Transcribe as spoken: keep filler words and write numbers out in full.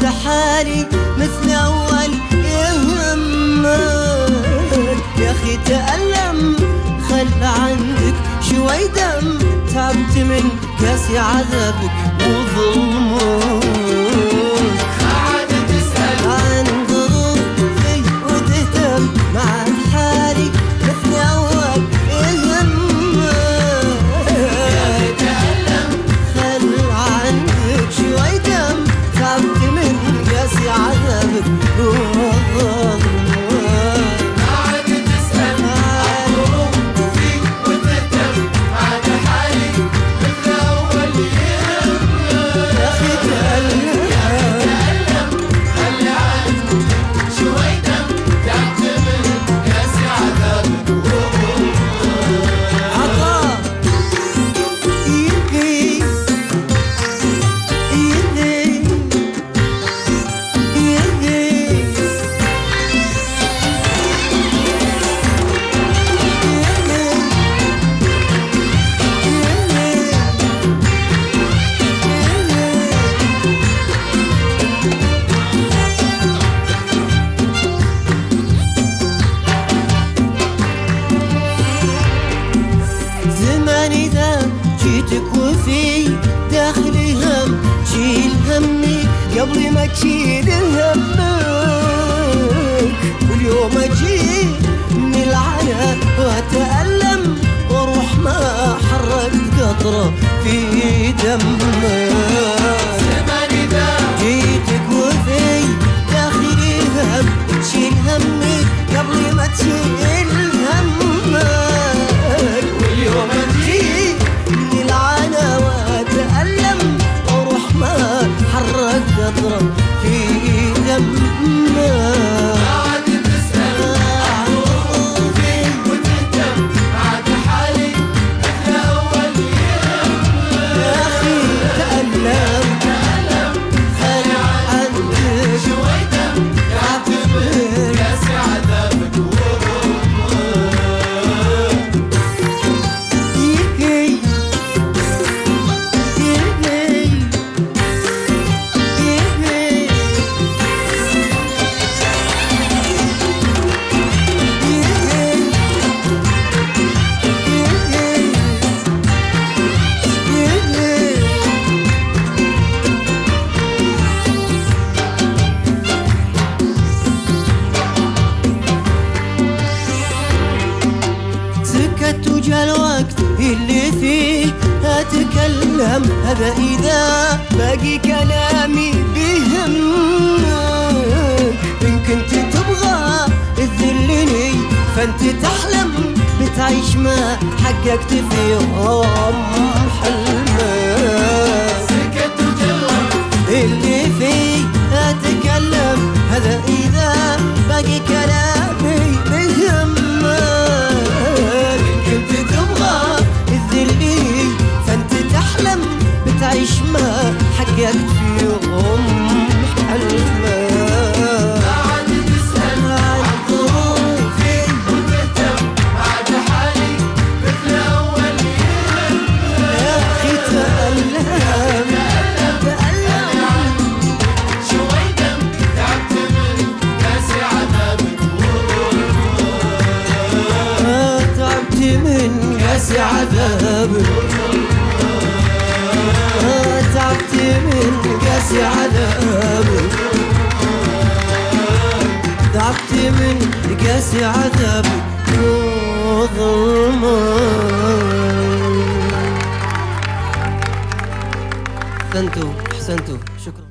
حالي مثل أول يهمك. يا أخي تألم خل عندك شوي دم، تعبت من كاسي عذابك وظلمك. ما عاد تسأل عن ظروفي وتهتم مع حالي مثل أول يهمك. يا تألم خل عندك شوي دم، تعبت من كاسي عذابك وظلمك. إذا جيتك وفي داخلي هم، شيل همي قبل ما تشيل همك. واليوم أجي من العناء وأتألم وأروح ما حركت قطرة في دمك. زمان إذا جيتك وفي داخلي هم، شيل همي قبل ما تشيل همك. واليوم أجي قطرة في دمك. ما عاد تسأل عن ظروفي وتهتم بعد حالي مثل أول يهمك. يا أخي تألم تألم خلي عندك شوي دم، تعبت من كاسي عذابك وجا الوقت اللي فيه أتكلم، هذا إذا باقي كلامي بيهمك. إن كنت تبغى تذلني فأنت تحلم بتعيش ما حققت في يوم حلمك. سكت وجا الوقت اللي فيه أتكلم، هذا إذا باقي كلامي بيهمك. تعيش ما حققت في يوم حلمك. ما عاد تسأل عن ظروفي وتهتم بعد حالي مثل أول يهمك. يا أخي تألم تألم شوي دم، تعبت من كاسي عذابك وظلمك. تعبت من كاسي عذابك، تعبت من كاسي عذابك، تعبت من كاسي عذابك وظلمك. أحسنتوا أحسنتوا، شكرا.